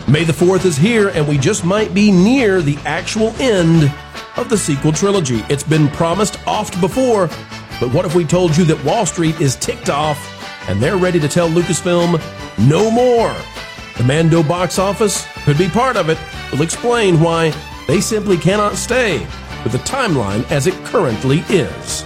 May the 4th is here, and we just might be near the actual end of the sequel trilogy. It's been promised oft before, but what if we told you that Wall Street is ticked off and they're ready to tell Lucasfilm no more? The Mando box office could be part of it. We'll explain why they simply cannot stay with the timeline as it currently is.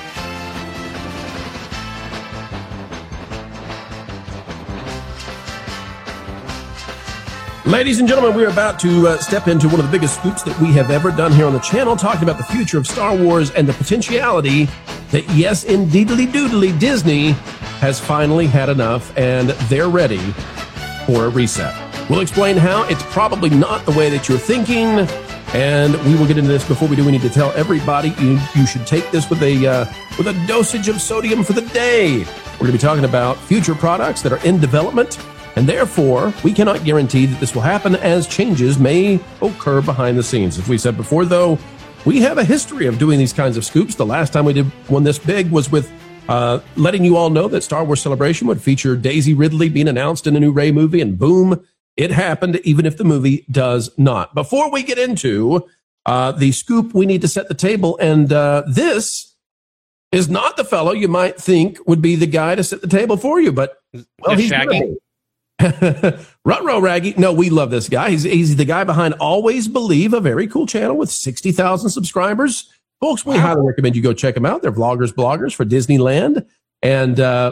Ladies and gentlemen, we're about to step into one of the biggest scoops that we have ever done here on the channel, talking about the future of Star Wars and the potentiality that, yes, indeedly doodly, Disney has finally had enough and they're ready for a reset. We'll explain how. It's probably not the way that you're thinking, and we will get into this. Before we do, we need to tell everybody you should take this with a dosage of sodium for the day. We're going to be talking about future products that are in development, and therefore, we cannot guarantee that this will happen, as changes may occur behind the scenes. As we said before, though, we have a history of doing these kinds of scoops. The last time we did one this big was with letting you all know that Star Wars Celebration would feature Daisy Ridley being announced in a new Rey movie, and boom, it happened, even if the movie does not. Before we get into the scoop, we need to set the table, and this is not the fellow you might think would be the guy to set the table for you, but, well, he's Shaggy. Ruh-roh, Raggy. No, we love this guy. He's the guy behind Always Believe, a very cool channel with 60,000 subscribers. Folks, we highly recommend you go check them out. They're bloggers for Disneyland. And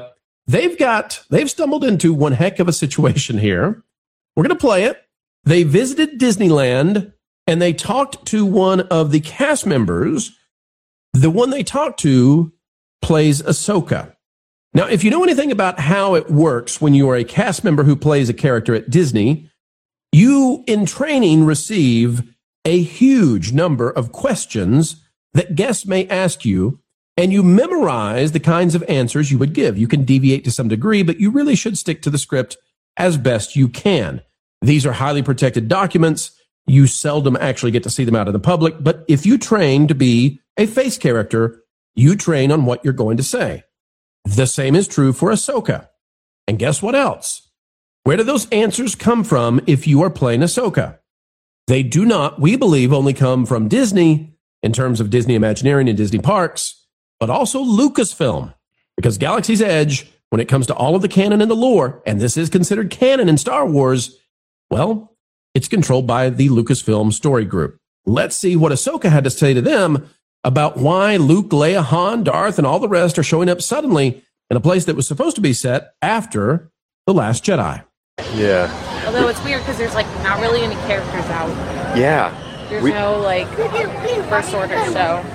they've stumbled into one heck of a situation here. We're going to play it. They visited Disneyland and they talked to one of the cast members. The one they talked to plays Ahsoka. Now, if you know anything about how it works when you are a cast member who plays a character at Disney, you, in training, receive a huge number of questions that guests may ask you, and you memorize the kinds of answers you would give. You can deviate to some degree, but you really should stick to the script as best you can. These are highly protected documents. You seldom actually get to see them out in the public, but if you train to be a face character, you train on what you're going to say. The same is true for Ahsoka. And guess what else? Where do those answers come from if you are playing Ahsoka? They do not, we believe, only come from Disney in terms of Disney Imagineering and Disney Parks, but also Lucasfilm. Because Galaxy's Edge, when it comes to all of the canon and the lore, and this is considered canon in Star Wars, well, it's controlled by the Lucasfilm Story Group. Let's see what Ahsoka had to say to them about why Luke, Leia, Han, Darth, and all the rest are showing up suddenly in a place that was supposed to be set after The Last Jedi. Yeah. Although it's weird because there's, like, not really any characters out. Yeah. There's no, like, First Order show.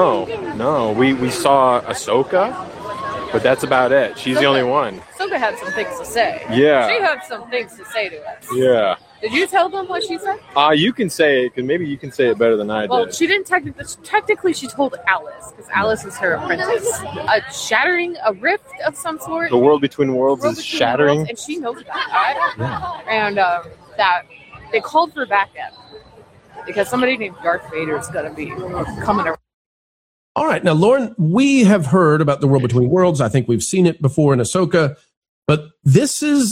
No. We saw Ahsoka, but that's about it. She's the only one. Ahsoka had some things to say. Yeah. She had some things to say to us. Yeah. Did you tell them what she said? You can say it, because maybe you can say it better than I did. Well, she didn't technically she told Alice, because Alice is her apprentice. Shattering a rift of some sort. The world between worlds is shattering. Worlds, and she knows that. Yeah. And that they called for backup, because somebody named Darth Vader is going to be coming around. All right. Now, Lauren, we have heard about the world between worlds. I think we've seen it before in Ahsoka, but this is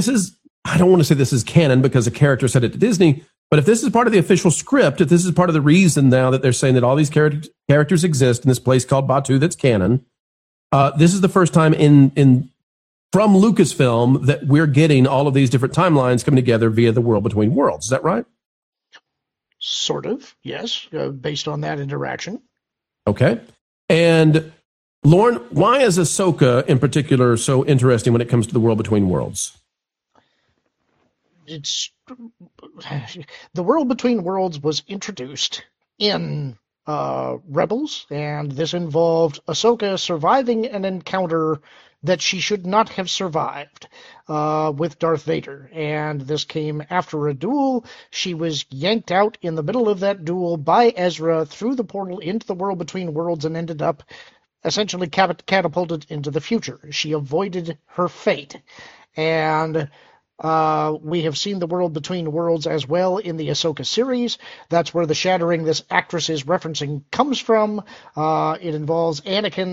I don't want to say this is canon because a character said it to Disney, but if this is part of the official script, if this is part of the reason now that they're saying that all these characters exist in this place called Batuu that's canon, this is the first time from Lucasfilm that we're getting all of these different timelines coming together via the world between worlds. Is that right? Sort of, yes, based on that interaction. Okay. And Lauren, why is Ahsoka in particular so interesting when it comes to the world between worlds? It's the world between worlds was introduced in Rebels, and this involved Ahsoka surviving an encounter that she should not have survived with Darth Vader. And this came after a duel. She was yanked out in the middle of that duel by Ezra through the portal into the world between worlds and ended up essentially catapulted into the future. She avoided her fate. And we have seen the world between worlds as well in the Ahsoka series. That's where the shattering this actress is referencing comes from. It involves Anakin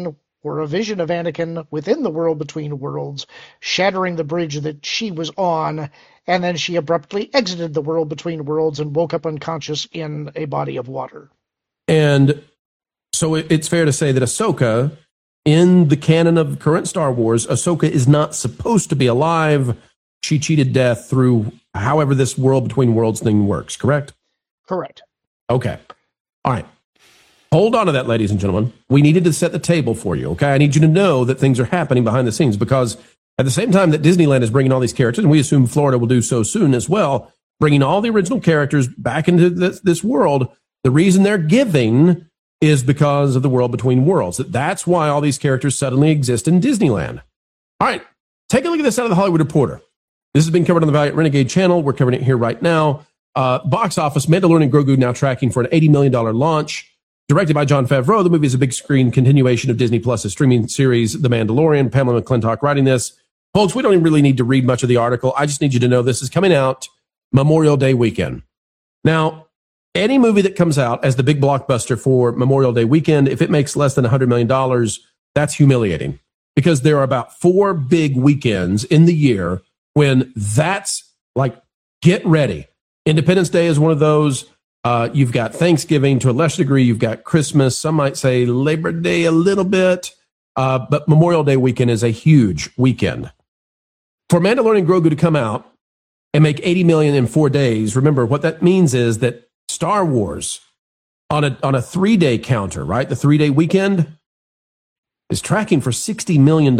or a vision of Anakin within the world between worlds, shattering the bridge that she was on, and then she abruptly exited the world between worlds and woke up unconscious in a body of water. And so it's fair to say that Ahsoka, in the canon of current Star Wars, Ahsoka is not supposed to be alive. She cheated death through however this world between worlds thing works, correct? Correct. Okay. All right. Hold on to that, ladies and gentlemen. We needed to set the table for you, okay? I need you to know that things are happening behind the scenes, because at the same time that Disneyland is bringing all these characters, and we assume Florida will do so soon as well, bringing all the original characters back into this world, the reason they're giving is because of the world between worlds. That's why all these characters suddenly exist in Disneyland. All right. Take a look at this out of the Hollywood Reporter. This has been covered on the Valiant Renegade channel. We're covering it here right now. Box office, Mandalorian Grogu now tracking for an $80 million launch. Directed by Jon Favreau, the movie is a big screen continuation of Disney Plus's streaming series, The Mandalorian. Pamela McClintock writing this. Folks, we don't even really need to read much of the article. I just need you to know this is coming out Memorial Day weekend. Now, any movie that comes out as the big blockbuster for Memorial Day weekend, if it makes less than $100 million, that's humiliating, because there are about 4 big weekends in the year when that's like, get ready. Independence Day is one of those. You've got Thanksgiving to a lesser degree. You've got Christmas. Some might say Labor Day a little bit. But Memorial Day weekend is a huge weekend. For Mandalorian Grogu to come out and make $80 million in 4 days, remember what that means is that Star Wars on a 3-day counter, right? The 3-day weekend is tracking for $60 million.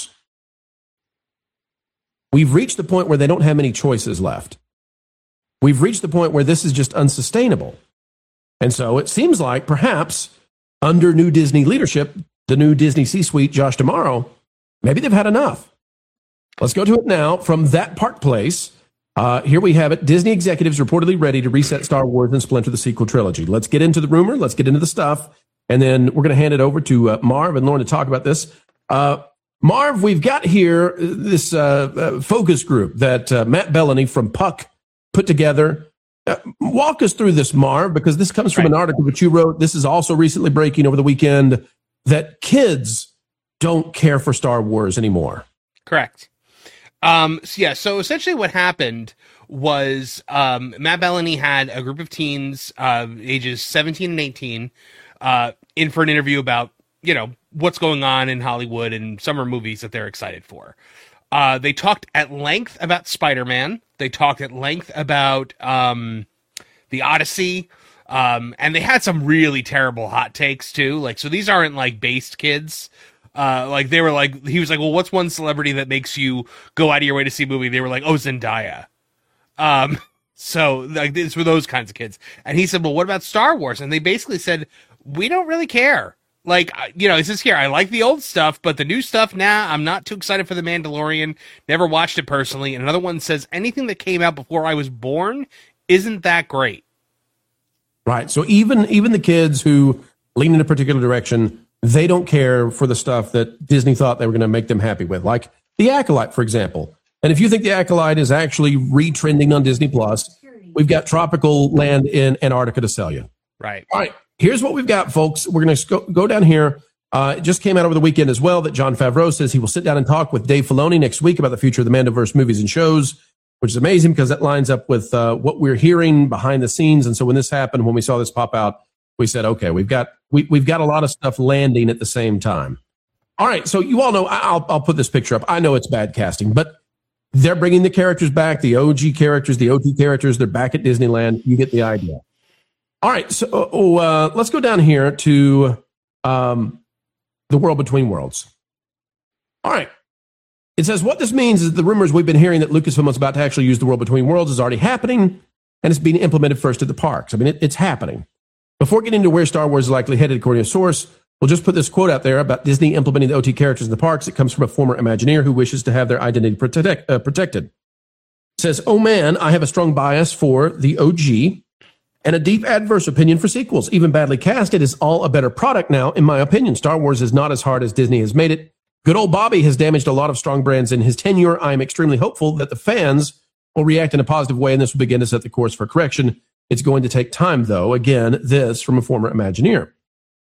We've reached the point where they don't have many choices left. We've reached the point where this is just unsustainable. And so it seems like perhaps under new Disney leadership, the new Disney C-suite, Josh D'Amaro, maybe they've had enough. Let's go to it now from That Park Place. Here we have it. Disney executives reportedly ready to reset Star Wars and splinter the sequel trilogy. Let's get into the rumor. Let's get into the stuff. And then we're going to hand it over to Marv and Lauren to talk about this. Marv, we've got here this focus group that Matt Bellany from Puck put together. Walk us through this, Marv, because this comes from an article that you wrote. This is also recently breaking over the weekend, that kids don't care for Star Wars anymore. Correct. So essentially what happened was Matt Bellany had a group of teens, ages 17 and 18, in for an interview about, what's going on in Hollywood and summer movies that they're excited for. They talked at length about Spider-Man. They talked at length about the Odyssey. And they had some really terrible hot takes too. So these aren't based kids. He was like, well, what's one celebrity that makes you go out of your way to see a movie? They were like, oh, Zendaya. So it's for those kinds of kids. And he said, well, what about Star Wars? And they basically said, we don't really care. It says here, I like the old stuff, but the new stuff, I'm not too excited for The Mandalorian. Never watched it personally. And another one says, anything that came out before I was born isn't that great. Right. So even the kids who lean in a particular direction, they don't care for the stuff that Disney thought they were going to make them happy with, like The Acolyte, for example. And if you think The Acolyte is actually retrending on Disney Plus, we've got Tropical Land in Antarctica to sell you. Right. All right. Here's what we've got, folks. We're going to go down here. It just came out over the weekend as well that Jon Favreau says he will sit down and talk with Dave Filoni next week about the future of the Mandoverse movies and shows, which is amazing because that lines up with what we're hearing behind the scenes. And so when this happened, when we saw this pop out, we said, okay, we've got a lot of stuff landing at the same time. All right. So you all know, I'll put this picture up. I know it's bad casting, but they're bringing the characters back, the OG characters, the OT characters. They're back at Disneyland. You get the idea. All right, so let's go down here to the world between worlds. All right. It says what this means is the rumors we've been hearing that Lucasfilm is about to actually use the world between worlds is already happening, and it's being implemented first at the parks. I mean, it's happening. Before getting into where Star Wars is likely headed, according to a source, we'll just put this quote out there about Disney implementing the OT characters in the parks. It comes from a former Imagineer who wishes to have their identity protected. It says, oh man, I have a strong bias for the OG and a deep adverse opinion for sequels. Even badly cast, it is all a better product now, in my opinion. Star Wars is not as hard as Disney has made it. Good old Bobby has damaged a lot of strong brands in his tenure. I am extremely hopeful that the fans will react in a positive way, and this will begin to set the course for correction. It's going to take time, though. Again, this from a former Imagineer.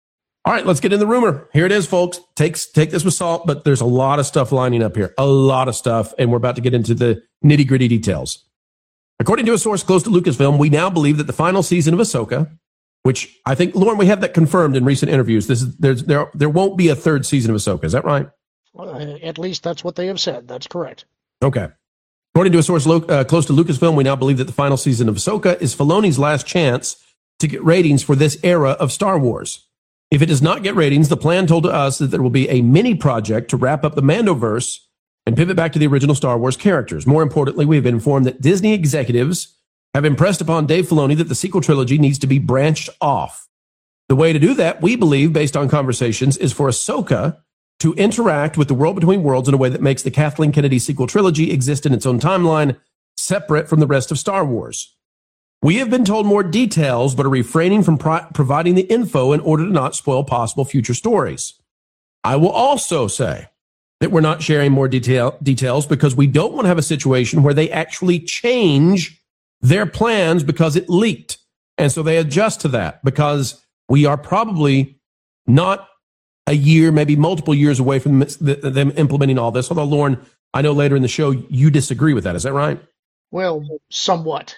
All right, let's get in the rumor. Here it is, folks. Take this with salt, but there's a lot of stuff lining up here. A lot of stuff, and we're about to get into the nitty-gritty details. According to a source close to Lucasfilm, we now believe that the final season of Ahsoka, which I think, Lauren, we have that confirmed in recent interviews. There won't be a third season of Ahsoka. Is that right? At least that's what they have said. That's correct. Okay. According to a source close to Lucasfilm, we now believe that the final season of Ahsoka is Filoni's last chance to get ratings for this era of Star Wars. If it does not get ratings, the plan told to us that there will be a mini project to wrap up the Mandoverse and pivot back to the original Star Wars characters. More importantly, we have been informed that Disney executives have impressed upon Dave Filoni that the sequel trilogy needs to be branched off. The way to do that, we believe, based on conversations, is for Ahsoka to interact with the World Between Worlds in a way that makes the Kathleen Kennedy sequel trilogy exist in its own timeline, separate from the rest of Star Wars. We have been told more details, but are refraining from providing the info in order to not spoil possible future stories. I will also say that we're not sharing more details because we don't want to have a situation where they actually change their plans because it leaked. And so they adjust to that because we are probably not a year, maybe multiple years away from them implementing all this. Although, Lauren, I know later in the show you disagree with that. Is that right? Well, somewhat.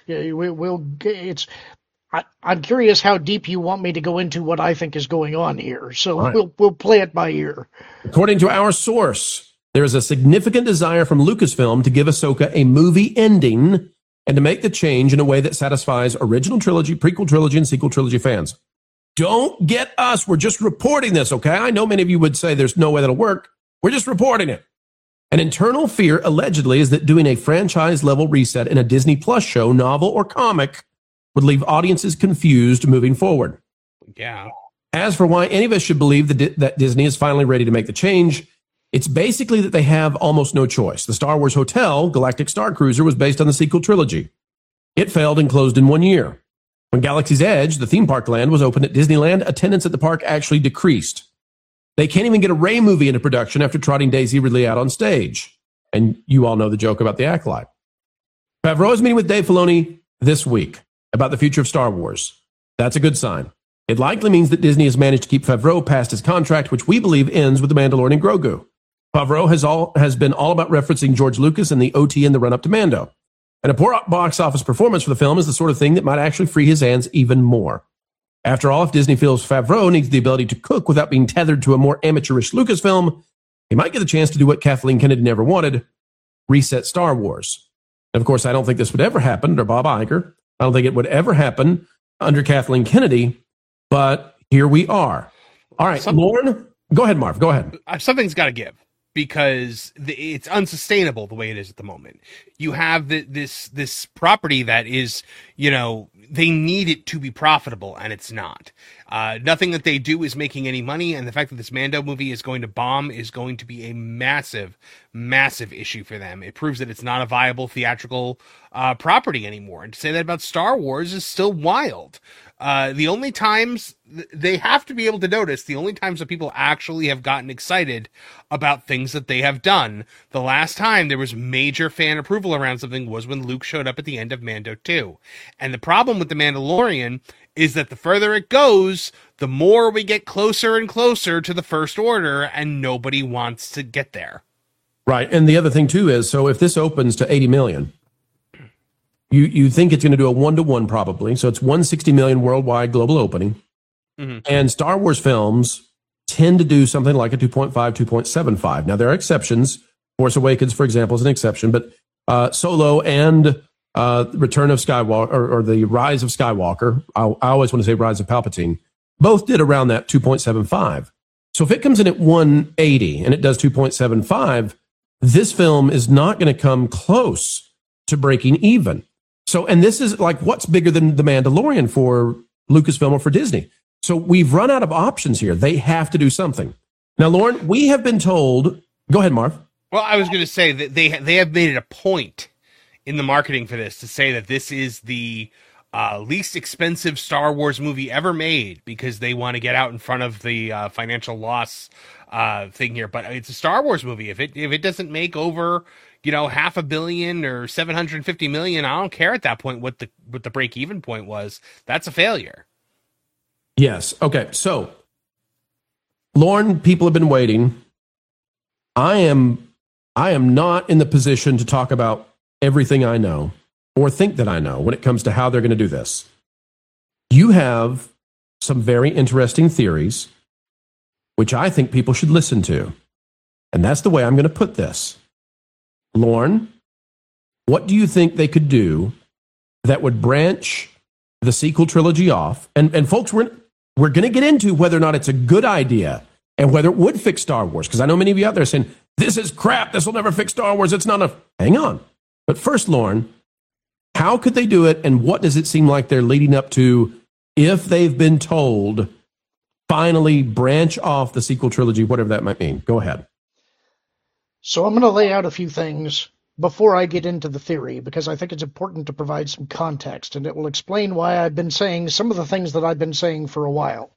I'm curious how deep you want me to go into what I think is going on here. So right. We'll play it by ear. According to our source, there is a significant desire from Lucasfilm to give Ahsoka a movie ending and to make the change in a way that satisfies original trilogy, prequel trilogy, and sequel trilogy fans. Don't get us. We're just reporting this, okay? I know many of you would say there's no way that'll work. We're just reporting it. An internal fear, allegedly, is that doing a franchise-level reset in a Disney Plus show, novel, or comic would leave audiences confused moving forward. Yeah. As for why any of us should believe that Disney is finally ready to make the change, it's basically that they have almost no choice. The Star Wars Hotel, Galactic Star Cruiser, was based on the sequel trilogy. It failed and closed in 1 year. When Galaxy's Edge, the theme park land, was opened at Disneyland, attendance at the park actually decreased. They can't even get a Rey movie into production after trotting Daisy Ridley out on stage. And you all know the joke about the Acolyte. Favreau is meeting with Dave Filoni this week about the future of Star Wars. That's a good sign. It likely means that Disney has managed to keep Favreau past his contract, which we believe ends with The Mandalorian and Grogu. Favreau has been all about referencing George Lucas and the OT in the run-up to Mando. And a poor box office performance for the film is the sort of thing that might actually free his hands even more. After all, if Disney feels Favreau needs the ability to cook without being tethered to a more amateurish Lucasfilm, he might get the chance to do what Kathleen Kennedy never wanted, reset Star Wars. And of course, I don't think this would ever happen under Bob Iger. I don't think it would ever happen under Kathleen Kennedy, but here we are. All right, Lauren, go ahead, Marv, go ahead. Something's got to give, because it's unsustainable the way it is at the moment. You have this property that is, they need it to be profitable, and it's not. Nothing that they do is making any money, and the fact that this Mando movie is going to bomb is going to be a massive, massive issue for them. It proves that it's not a viable theatrical property anymore. And to say that about Star Wars is still wild. The only times they have to be able to notice, the only times that people actually have gotten excited about things that they have done, the last time there was major fan approval around something was when Luke showed up at the end of Mando 2. And the problem with The Mandalorian is that the further it goes, the more we get closer and closer to the First Order, and nobody wants to get there. Right. And the other thing, too, is, so if this opens to 80 million, you think it's going to do a 1-to-1 probably. So it's 160 million worldwide global opening. Mm-hmm. And Star Wars films tend to do something like a 2.5, 2.75. Now, there are exceptions. Force Awakens, for example, is an exception. But Solo and Return of Skywalker, or the Rise of Skywalker, I always want to say Rise of Palpatine, both did around that 2.75. So if it comes in at 180 and it does 2.75, this film is not going to come close to breaking even. So, and this is like, what's bigger than The Mandalorian for Lucasfilm or for Disney? So we've run out of options here. They have to do something. Now, Lauren, we have been told, go ahead, Marv. Well, I was going to say that they have made it a point in the marketing for this to say that this is the least expensive Star Wars movie ever made, because they want to get out in front of the financial loss thing here. But it's a Star Wars movie. If it doesn't make over, $500 million or $750 million, I don't care at that point what the break even point was. That's a failure. Yes. Okay. So Lauren, people have been waiting. I am not in the position to talk about everything I know or think that I know when it comes to how they're going to do this. You have some very interesting theories, which I think people should listen to. And that's the way I'm going to put this. Lauren, what do you think they could do that would branch the sequel trilogy off? And folks, we're going to get into whether or not it's a good idea and whether it would fix Star Wars. Because I know many of you out there saying, this is crap. This will never fix Star Wars. It's not enough. Hang on. But first, Lauren, how could they do it? And what does it seem like they're leading up to if they've been told finally branch off the sequel trilogy, whatever that might mean? Go ahead. So I'm going to lay out a few things before I get into the theory, because I think it's important to provide some context, and it will explain why I've been saying some of the things that I've been saying for a while.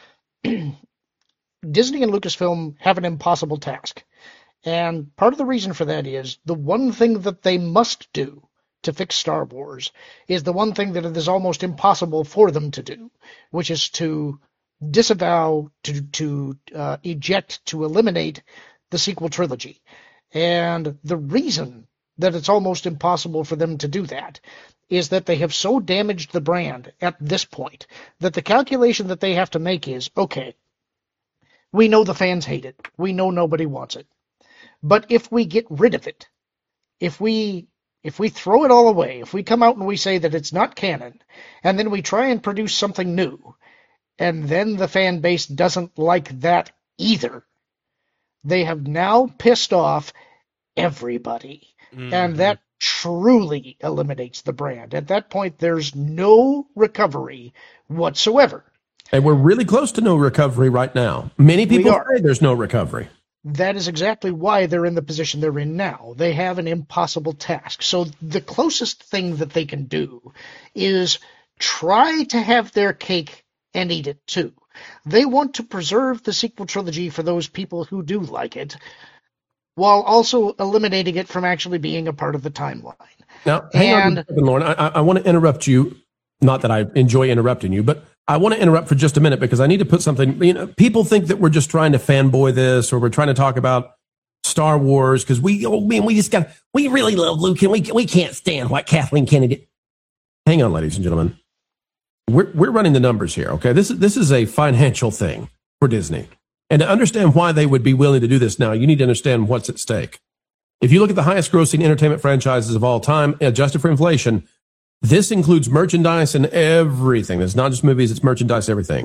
Disney and Lucasfilm have an impossible task. And part of the reason for that is the one thing that they must do to fix Star Wars is the one thing that it is almost impossible for them to do, which is to disavow, to eject, to eliminate the sequel trilogy. And the reason that it's almost impossible for them to do that is that they have so damaged the brand at this point that the calculation that they have to make is, okay, we know the fans hate it. We know nobody wants it. But if we get rid of it, if we throw it all away, if we come out and we say that it's not canon, and then we try and produce something new, and then the fan base doesn't like that either, they have now pissed off everybody. Mm-hmm. And that truly eliminates the brand. At that point, there's no recovery whatsoever. And we're really close to no recovery right now. Many people say there's no recovery. That is exactly why they're in the position they're in now. They have an impossible task. So the closest thing that they can do is try to have their cake and eat it too. They want to preserve the sequel trilogy for those people who do like it, while also eliminating it from actually being a part of the timeline. Now, hang on a second, Lauren. I want to interrupt you. Not that I enjoy interrupting you, but I want to interrupt for just a minute because I need to put something. You know, people think that we're just trying to fanboy this, or we're trying to talk about Star Wars because we really love Luke and we can't stand what Kathleen Kennedy did. Hang on, ladies and gentlemen. We're running the numbers here. Okay, this is a financial thing for Disney, and to understand why they would be willing to do this now, you need to understand what's at stake. If you look at the highest-grossing entertainment franchises of all time, adjusted for inflation, this includes merchandise and everything. It's not just movies, it's merchandise, everything.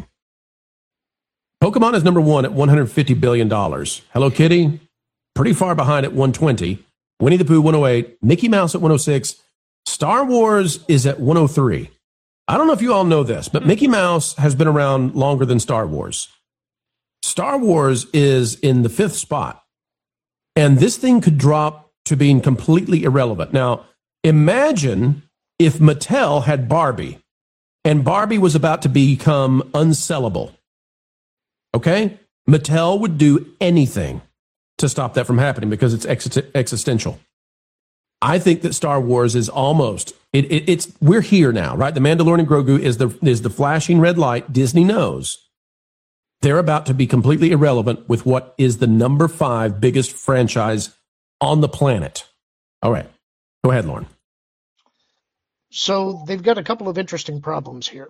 Pokemon is number one at $150 billion. Hello Kitty, pretty far behind at $120. Winnie the Pooh, 108. Mickey Mouse at 106. Star Wars is at 103. I don't know if you all know this, but Mickey Mouse has been around longer than Star Wars. Star Wars is in the 5th spot. And this thing could drop to being completely irrelevant. Now, imagine if Mattel had Barbie and Barbie was about to become unsellable. Okay? Mattel would do anything to stop that from happening because it's existential. I think that Star Wars is almost, we're here now, right? The Mandalorian Grogu is the flashing red light. Disney knows they're about to be completely irrelevant with what is the number 5 biggest franchise on the planet. All right. Go ahead, Lauren. So they've got a couple of interesting problems here.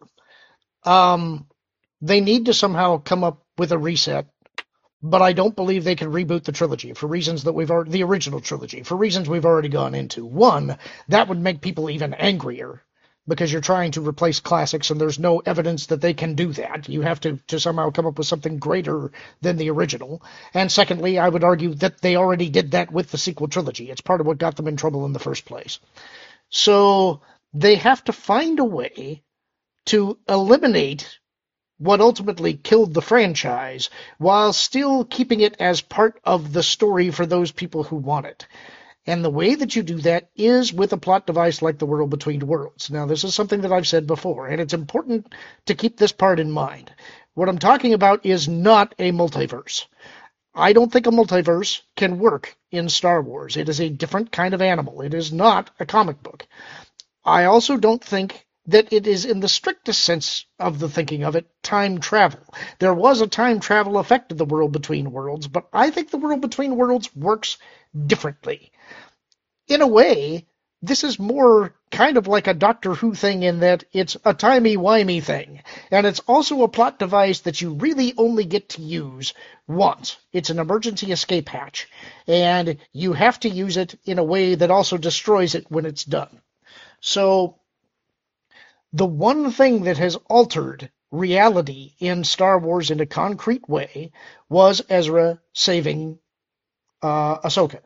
They need to somehow come up with a reset, but I don't believe they can reboot the trilogy for reasons that the original trilogy, for reasons we've already gone into. One, that would make people even angrier because you're trying to replace classics and there's no evidence that they can do that. You have to somehow come up with something greater than the original. And secondly, I would argue that they already did that with the sequel trilogy. It's part of what got them in trouble in the first place. So they have to find a way to eliminate what ultimately killed the franchise while still keeping it as part of the story for those people who want it. And the way that you do that is with a plot device like The World Between Worlds. Now, this is something that I've said before, and it's important to keep this part in mind. What I'm talking about is not a multiverse. I don't think a multiverse can work in Star Wars. It is a different kind of animal. It is not a comic book. I also don't think that it is, in the strictest sense of the thinking of it, time travel. There was a time travel effect of the World Between Worlds, but I think the World Between Worlds works differently. In a way, this is more kind of like a Doctor Who thing in that it's a timey-wimey thing, and it's also a plot device that you really only get to use once. It's an emergency escape hatch, and you have to use it in a way that also destroys it when it's done. So, the one thing that has altered reality in Star Wars in a concrete way was Ezra saving Ahsoka.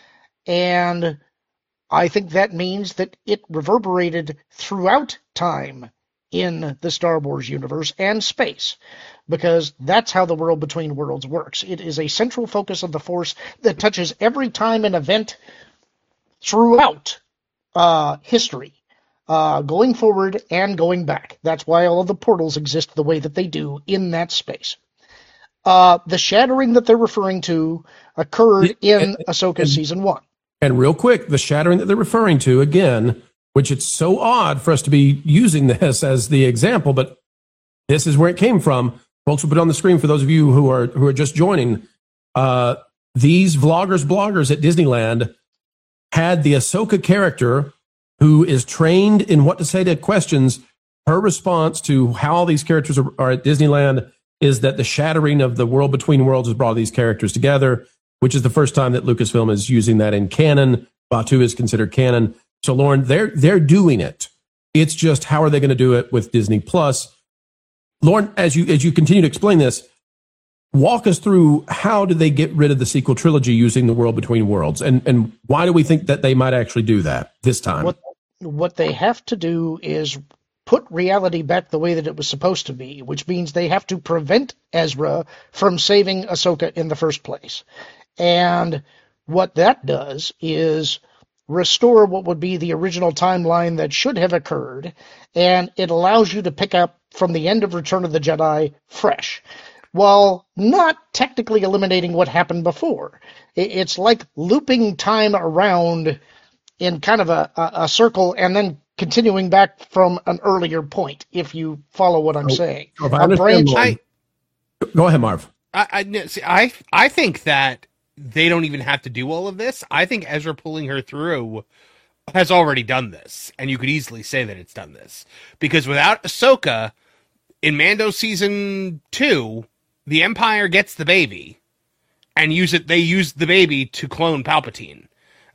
And I think that means that it reverberated throughout time in the Star Wars universe and space, because that's how the World Between Worlds works. It is a central focus of the Force that touches every time and event throughout history, going forward and going back. That's why all of the portals exist the way that they do in that space. The shattering that they're referring to occurred in Ahsoka Season 1. And real quick, the shattering that they're referring to, again, which it's so odd for us to be using this as the example, but this is where it came from. Folks will put it on the screen for those of you who are just joining. These bloggers at Disneyland had the Ahsoka character who is trained in what to say to questions. Her response to how all these characters are at Disneyland is that the shattering of the World Between Worlds has brought these characters together, which is the first time that Lucasfilm is using that in canon. Batuu is considered canon. So, Lauren, they're doing it. It's just, how are they going to do it with Disney Plus? Lauren, as you continue to explain this, walk us through, how do they get rid of the sequel trilogy using the World Between Worlds? And why do we think that they might actually do that this time? What they have to do is put reality back the way that it was supposed to be, which means they have to prevent Ezra from saving Ahsoka in the first place. And what that does is restore what would be the original timeline that should have occurred, and it allows you to pick up from the end of Return of the Jedi fresh, while not technically eliminating what happened before. It's like looping time around in kind of a circle and then continuing back from an earlier point, if you follow what I'm saying. If I understand, go ahead, Marv. I think that they don't even have to do all of this. I think Ezra pulling her through has already done this, and you could easily say that it's done this. Because without Ahsoka, in Mando Season 2, the Empire gets the baby, and they use the baby to clone Palpatine.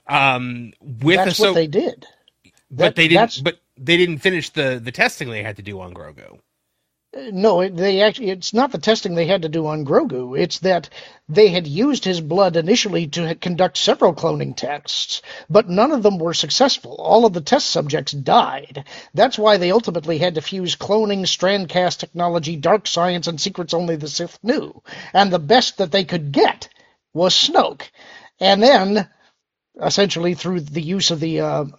That's what they did. But they didn't finish the testing they had to do on Grogu. No, it's not the testing they had to do on Grogu. It's that they had used his blood initially to conduct several cloning tests, but none of them were successful. All of the test subjects died. That's why they ultimately had to fuse cloning, strandcast technology, dark science, and secrets only the Sith knew. And the best that they could get was Snoke. And then, essentially through the use of the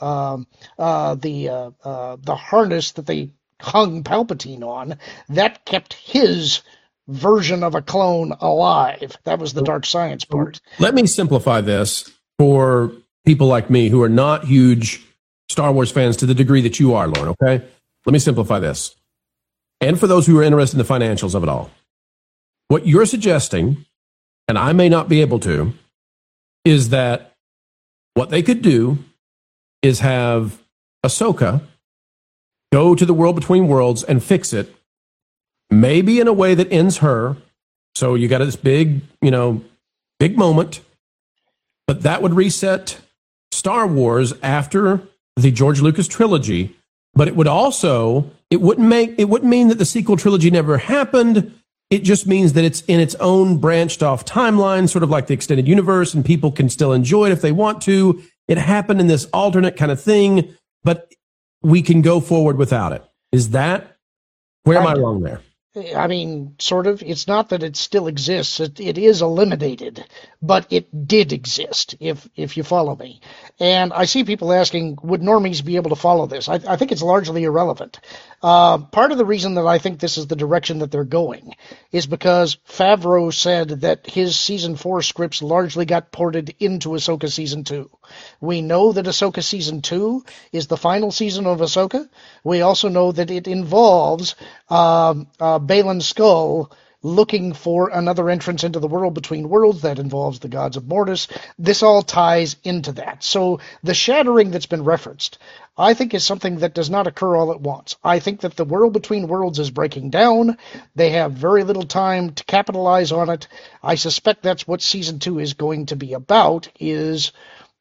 harness that they hung Palpatine on, that kept his version of a clone alive. That was the dark science part. Let me simplify this for people like me who are not huge Star Wars fans to the degree that you are, Lauren, okay? Let me simplify this. And for those who are interested in the financials of it all, what you're suggesting, and I may not be able to, is that what they could do is have Ahsoka go to the World Between Worlds and fix it, maybe in a way that ends her. So you got this big moment, but that would reset Star Wars after the George Lucas trilogy. But it wouldn't mean that the sequel trilogy never happened. It just means that it's in its own branched off timeline, sort of like the extended universe, and people can still enjoy it if they want to. It happened in this alternate kind of thing, but we can go forward without it. Where am I wrong there? I mean, sort of. It's not that it still exists. It is eliminated, but it did exist, if you follow me. And I see people asking, would normies be able to follow this? I think it's largely irrelevant. Part of the reason that I think this is the direction that they're going is because Favreau said that his season 4 scripts largely got ported into Ahsoka season 2. We know that Ahsoka season 2 is the final season of Ahsoka. We also know that it involves Baylan Skoll looking for another entrance into the world between worlds that involves the gods of Mortis. This all ties into that. So the shattering that's been referenced, I think, is something that does not occur all at once. I think that the world between worlds is breaking down. They have very little time to capitalize on it. I suspect that's what season 2 is going to be about, is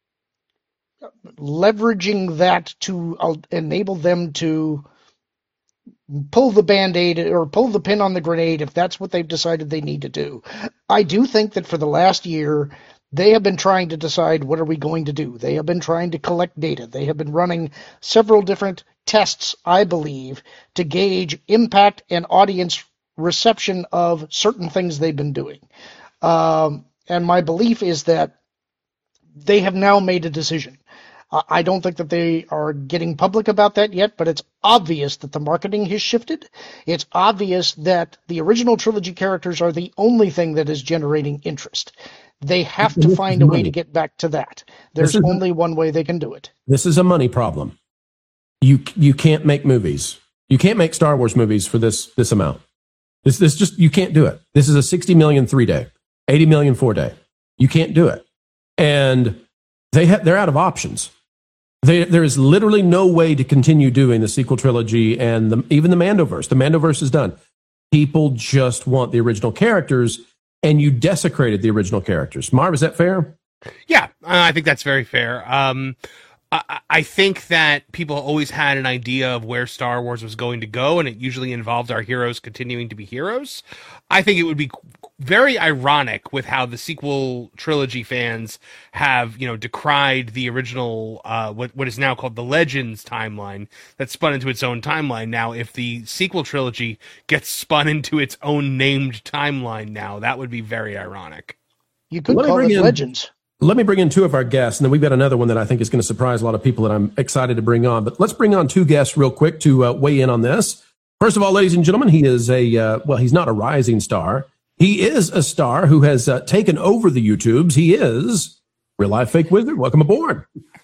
leveraging that to enable them to pull the Band-Aid or pull the pin on the grenade if that's what they've decided they need to do. I do think that for the last year, they have been trying to decide, what are we going to do? They have been trying to collect data. They have been running several different tests, I believe, to gauge impact and audience reception of certain things they've been doing. And my belief is that they have now made a decision. I don't think that they are getting public about that yet, but it's obvious that the marketing has shifted. It's obvious that the original trilogy characters are the only thing that is generating interest. They have to find a way to get back to that. There's only one way they can do it. This is a money problem. You can't make movies. You can't make Star Wars movies for this amount. This just, you can't do it. This is a 60 million 3-day, 80 million 4-day. You can't do it. And they're out of options. There is literally no way to continue doing the sequel trilogy and even the Mandoverse. The Mandoverse is done. People just want the original characters, and you desecrated the original characters. Marv, is that fair? Yeah, I think that's very fair. I think that people always had an idea of where Star Wars was going to go, and it usually involved our heroes continuing to be heroes. I think it would be very ironic with how the sequel trilogy fans have, decried the original, what is now called the Legends timeline that spun into its own timeline now. If the sequel trilogy gets spun into its own named timeline now, that would be very ironic. You could call it Legends. Let me bring in two of our guests, and then we've got another one that I think is going to surprise a lot of people that I'm excited to bring on. But let's bring on two guests real quick to weigh in on this. First of all, ladies and gentlemen, he is he's not a rising star. He is a star who has taken over the YouTubes. He is Real Life Fake Wizard. Welcome aboard.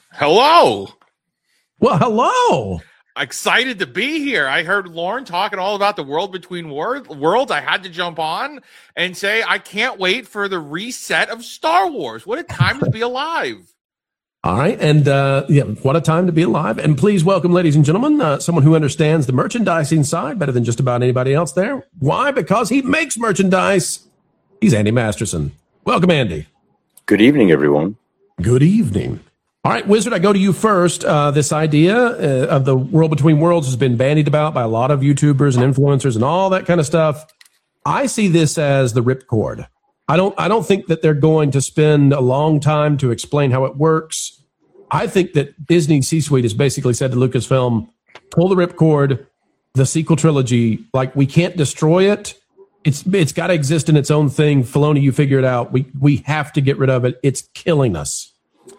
Hello. Well, hello. Excited to be here. I heard Lauren talking all about the world between worlds. I had to jump on and say I can't wait for the reset of Star Wars. What a time to be alive. All right. And what a time to be alive. And please welcome, ladies and gentlemen, someone who understands the merchandising side better than just about anybody else there. Why? Because he makes merchandise. He's Andy Masterson. Welcome, Andy. Good evening, everyone. Good evening. All right, Wizard, I go to you first. This idea of the world between worlds has been bandied about by a lot of YouTubers and influencers and all that kind of stuff. I see this as the ripcord. I don't think that they're going to spend a long time to explain how it works. I think that Disney C-Suite has basically said to Lucasfilm, pull the ripcord, the sequel trilogy, like we can't destroy it. It's got to exist in its own thing. Filoni, you figure it out. We have to get rid of it. It's killing us.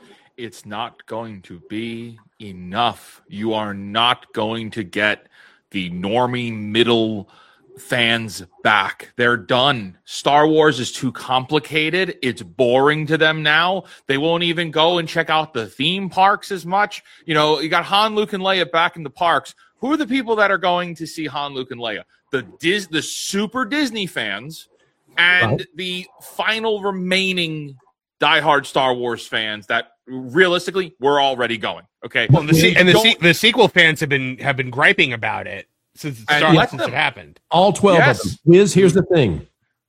It's not going to be enough. You are not going to get the normie middle fans back. They're done. Star Wars is too complicated. It's boring to them now. They won't even go and check out the theme parks as much. You got Han, Luke, and Leia back in the parks. Who are the people that are going to see Han, Luke, and Leia? The super Disney fans and the final remaining diehard Star Wars fans that realistically we're already going. Okay. Well, the sequel fans have been griping about it since it happened. All 12 of them. Wiz, here's the thing.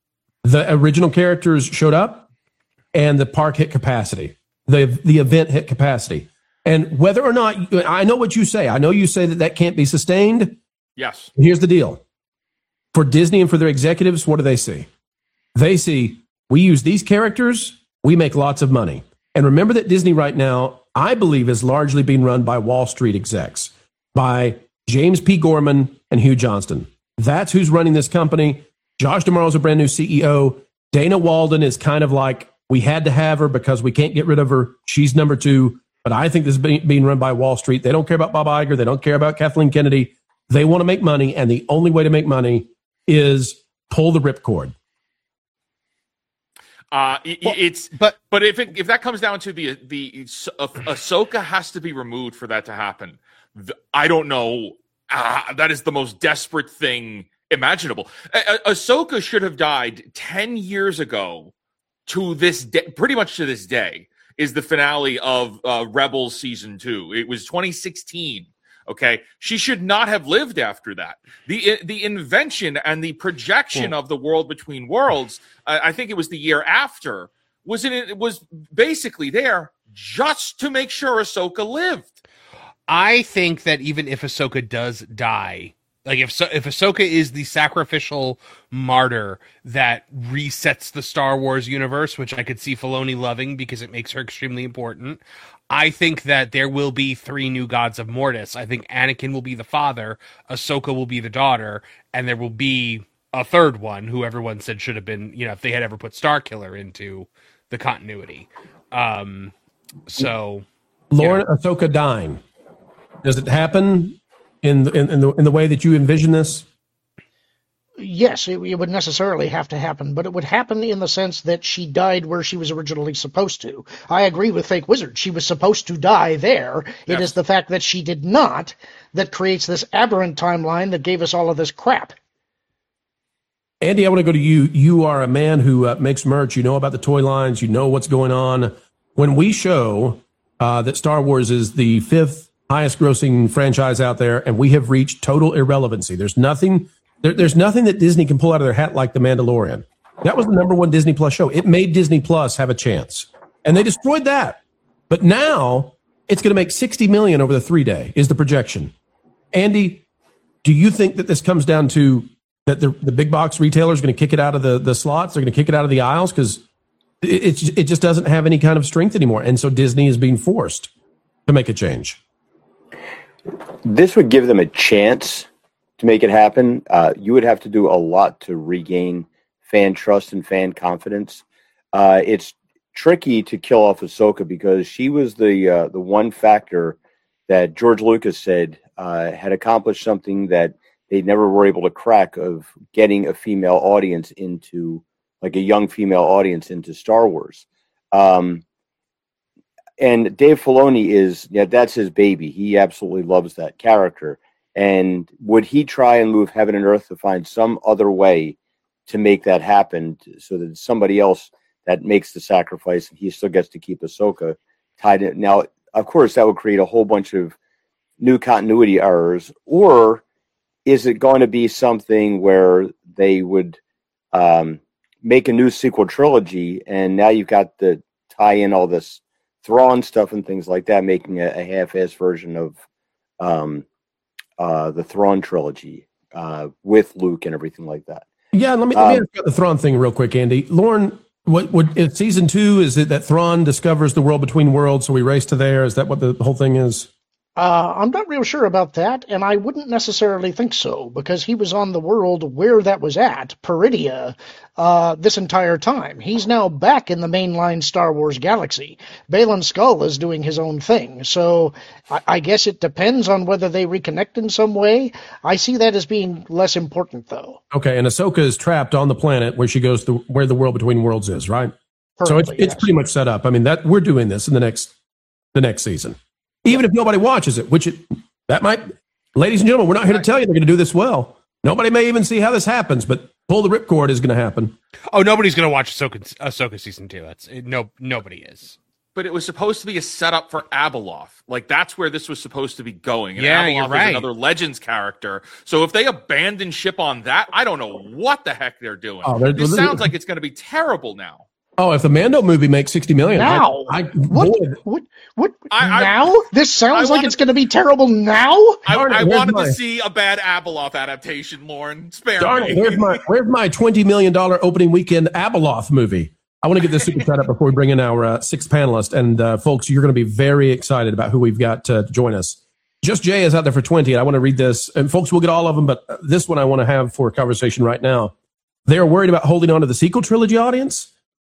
The original characters showed up and the park hit capacity. The event hit capacity. And whether or not, I know what you say. I know you say that can't be sustained. Yes. Here's the deal. For Disney and for their executives, what do they see? They see, we use these characters, we make lots of money. And remember that Disney right now, I believe, is largely being run by Wall Street execs, by James P. Gorman and Hugh Johnston. That's who's running this company. Josh D'Amaro's a brand new CEO. Dana Walden is kind of like, we had to have her because we can't get rid of her. She's number 2. but I think this is being run by Wall Street. They don't care about Bob Iger. They don't care about Kathleen Kennedy. They want to make money, and the only way to make money is pull the ripcord. But if that comes down to the Ahsoka has to be removed for that to happen. I don't know. That is the most desperate thing imaginable. Ahsoka should have died 10 years ago to this day, pretty much to this day, is the finale of Rebels Season 2. It was 2016. Okay, she should not have lived after that. The invention and the projection of the world between worlds, I think it was the year after, was basically there just to make sure Ahsoka lived. I think that even if Ahsoka does die, like if Ahsoka is the sacrificial martyr that resets the Star Wars universe, which I could see Filoni loving because it makes her extremely important, I think that there will be 3 new gods of Mortis. I think Anakin will be the father, Ahsoka will be the daughter, and there will be a third one who everyone said should have been, if they had ever put Starkiller into the continuity. Lauren, Ahsoka dying. Does it happen in the way that you envision this? Yes, it would necessarily have to happen, but it would happen in the sense that she died where she was originally supposed to. I agree with Fake Wizard. She was supposed to die there. It is the fact that she did not that creates this aberrant timeline that gave us all of this crap. Andy, I want to go to you. You are a man who makes merch. You know about the toy lines. You know what's going on. When we show that Star Wars is the 5th highest grossing franchise out there, and we have reached total irrelevancy. There's nothing that Disney can pull out of their hat like The Mandalorian. That was the #1 Disney Plus show. It made Disney Plus have a chance, and they destroyed that. But now it's going to make $60 million over the 3-day is the projection. Andy, do you think that this comes down to that the big box retailers are going to kick it out of the slots? They're going to kick it out of the aisles because it just doesn't have any kind of strength anymore, and so Disney is being forced to make a change. This would give them a chance to make it happen. You would have to do a lot to regain fan trust and fan confidence. It's tricky to kill off Ahsoka because she was the one factor that George Lucas said had accomplished something that they never were able to crack, of getting a female audience into, like a young female audience into Star Wars. And Dave Filoni that's his baby. He absolutely loves that character. And would he try and move heaven and earth to find some other way to make that happen so that somebody else that makes the sacrifice and he still gets to keep Ahsoka tied in? Now, of course, that would create a whole bunch of new continuity errors. Or is it going to be something where they would make a new sequel trilogy, and now you've got to tie in all this Thrawn stuff and things like that, making a half-assed version of the Thrawn trilogy with Luke and everything like that. Yeah, let me ask about the Thrawn thing real quick, Andy. Lauren, what season 2, is it that Thrawn discovers the world between worlds, so we race to there? Is that what the whole thing is? I'm not real sure about that, and I wouldn't necessarily think so, because he was on the world where that was at, Peridia, this entire time. He's now back in the mainline Star Wars galaxy. Baylan Skoll is doing his own thing, so I guess it depends on whether they reconnect in some way. I see that as being less important, though. Okay, and Ahsoka is trapped on the planet where she goes to where the world between worlds is, right? Perfectly, so it's pretty much set up. I mean, that we're doing this in the next season. Even if nobody watches it, that might, ladies and gentlemen, we're not here to tell you they're going to do this well. Nobody may even see how this happens, but pull the ripcord is going to happen. Oh, nobody's going to watch Ahsoka season 2. Nobody is. But it was supposed to be a setup for Abeloth. Like, that's where this was supposed to be going. And yeah, Abeloth you're right. is another Legends character. So if they abandon ship on that, I don't know what the heck they're doing. This sounds like it's going to be terrible now. Oh, if the Mando movie makes $60 million now, what? Now? This sounds like it's going to be terrible now. I wanted to see a bad Abeloth adaptation, Lauren. Spare me. Where's my $20 million opening weekend Abeloth movie? I want to get this super chat up before we bring in our 6th panelist. And folks, you're going to be very excited about who we've got to join us. Just Jay is out there for 20, and I want to read this. And folks, we'll get all of them, but this one I want to have for a conversation right now. They're worried about holding on to the sequel trilogy audience.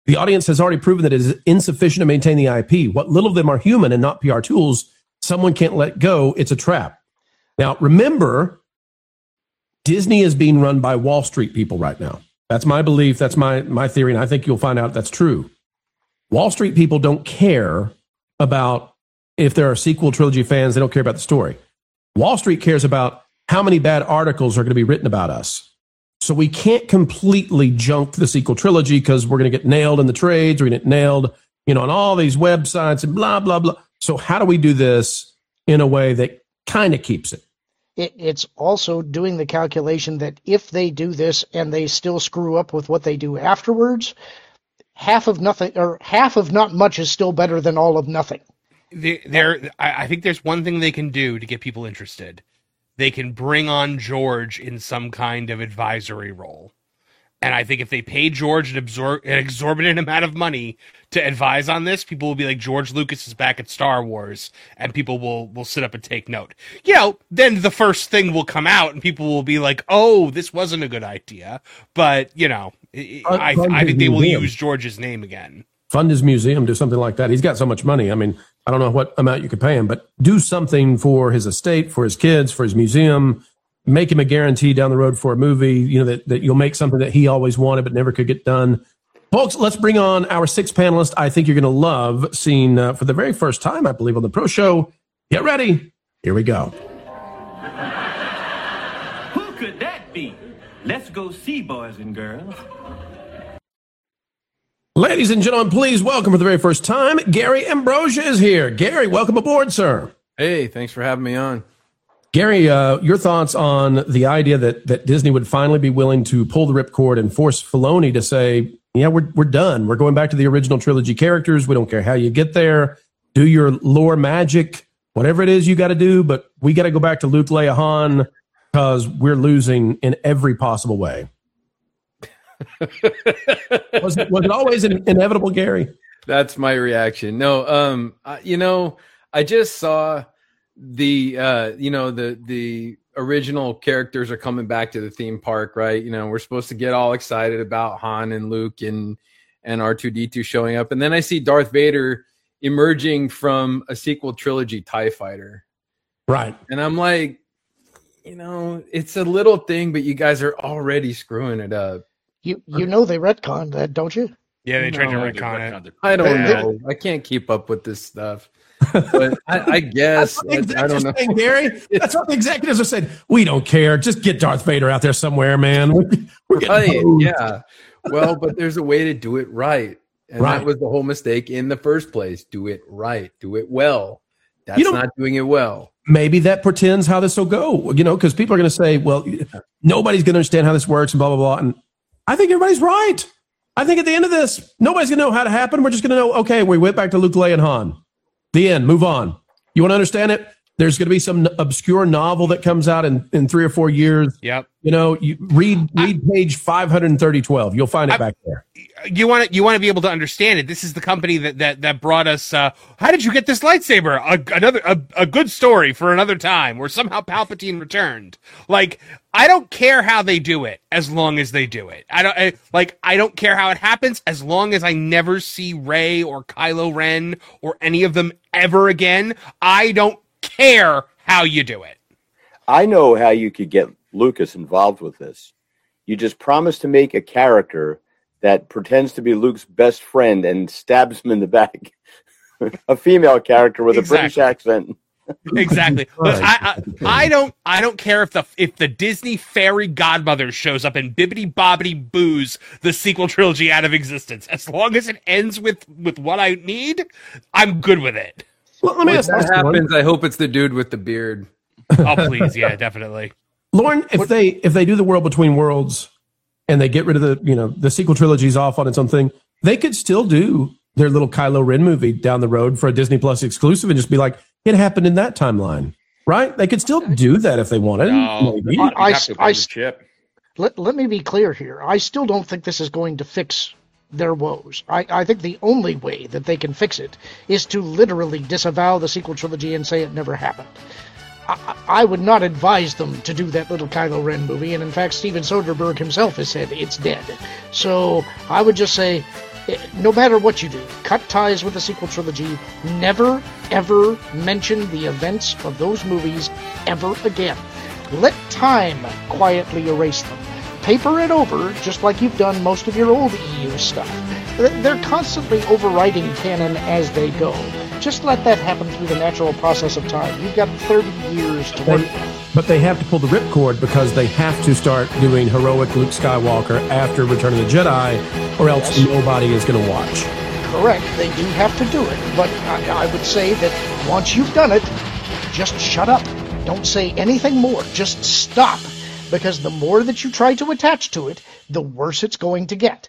The audience has already proven that it is insufficient to maintain the IP. What little of them are human and not PR tools, someone can't let go. It's a trap. Now, remember, Disney is being run by Wall Street people right now. That's my belief. That's my theory. And I think you'll find out that's true. Wall Street people don't care about if there are sequel trilogy fans. They don't care about the story. Wall Street cares about how many bad articles are going to be written about us. So we can't completely junk the sequel trilogy because we're going to get nailed in the trades. We're going to get nailed, on all these websites and blah, blah, blah. So how do we do this in a way that kind of keeps it? It's also doing the calculation that if they do this and they still screw up with what they do afterwards, half of nothing or half of not much is still better than all of nothing. I think there's one thing they can do to get people interested. They can bring on George in some kind of advisory role. And I think if they pay George an exorbitant amount of money to advise on this, people will be like, George Lucas is back at Star Wars, and people will sit up and take note. Then the first thing will come out, and people will be like, oh, this wasn't a good idea. But, I think they will use George's name again. Fund his museum, do something like that. He's got so much money. I mean, I don't know what amount you could pay him, but do something for his estate, for his kids, for his museum. Make him a guarantee down the road for a movie, that you'll make something that he always wanted but never could get done. Folks, let's bring on our sixth panelist. I think you're going to love seeing for the very first time, I believe, on the Pro Show. Get ready. Here we go. Who could that be? Let's go see, boys and girls. Ladies and gentlemen, please welcome for the very first time, Gary Ambrosia is here. Gary, welcome aboard, sir. Hey, thanks for having me on. Gary, your thoughts on the idea that Disney would finally be willing to pull the ripcord and force Filoni to say, yeah, we're done. We're going back to the original trilogy characters. We don't care how you get there. Do your lore magic, whatever it is you got to do, but we got to go back to Luke, Leia, Han, because we're losing in every possible way. Was it always inevitable, Gary? That's my reaction. No, I just saw the original characters are coming back to the theme park, right? We're supposed to get all excited about Han and Luke and R2-D2 showing up. And then I see Darth Vader emerging from a sequel trilogy TIE fighter. Right. And I'm like, it's a little thing, but you guys are already screwing it up. They retconned that, don't you? Yeah, they tried to retcon it. I don't know. I can't keep up with this stuff. But I guess I don't know. Saying, Gary, that's what the executives are saying. We don't care. Just get Darth Vader out there somewhere, man. We're right. Yeah. Well, but there's a way to do it right. And that was the whole mistake in the first place. Do it right. Do it well. That's not doing it well. Maybe that pretends how this will go, because people are going to say, well, nobody's going to understand how this works and blah, blah, blah. And I think everybody's right. I think at the end of this, nobody's going to know how to happen. We're just going to know, okay, we went back to Luke, Leia, and Han. The end. Move on. You want to understand it? There's going to be some obscure novel that comes out in 3 or 4 years. Yep. You read page 530-12. You'll find it back there. You want to be able to understand it. This is the company that brought us. How did you get this lightsaber? A good story for another time, where somehow Palpatine returned. Like, I don't care how they do it, as long as they do it. I don't care how it happens, as long as I never see Rey or Kylo Ren or any of them ever again. I don't care how you do it. I know how you could get Lucas involved with this. You just promise to make a character that pretends to be Luke's best friend and stabs him in the back. A female character with a British accent. Exactly. But I don't care if the Disney fairy godmother shows up and bibbity bobbity boos the sequel trilogy out of existence. As long as it ends with what I need, I'm good with it. Well, let me ask what happens. I hope it's the dude with the beard. Oh, please, yeah, definitely. Lauren, if they do the World Between Worlds and they get rid of the sequel trilogy's off on its own thing, they could still do their little Kylo Ren movie down the road for a Disney Plus exclusive and just be like, it happened in that timeline, right? They could still do that if they wanted. No, let me be clear here. I still don't think this is going to fix their woes. I think the only way that they can fix it is to literally disavow the sequel trilogy and say it never happened. I would not advise them to do that little Kylo Ren movie, and in fact, Steven Soderbergh himself has said it's dead. So I would just say, no matter what you do, cut ties with the sequel trilogy. Never, ever mention the events of those movies ever again. Let time quietly erase them. Paper it over, just like you've done most of your old EU stuff. They're constantly overwriting canon as they go. Just let that happen through the natural process of time. You've got 30 years to work with. But they have to pull the ripcord because they have to start doing heroic Luke Skywalker after Return of the Jedi, or else nobody is going to watch. Correct. They do have to do it. But I would say that once you've done it, just shut up. Don't say anything more. Just stop. Because the more that you try to attach to it, the worse it's going to get.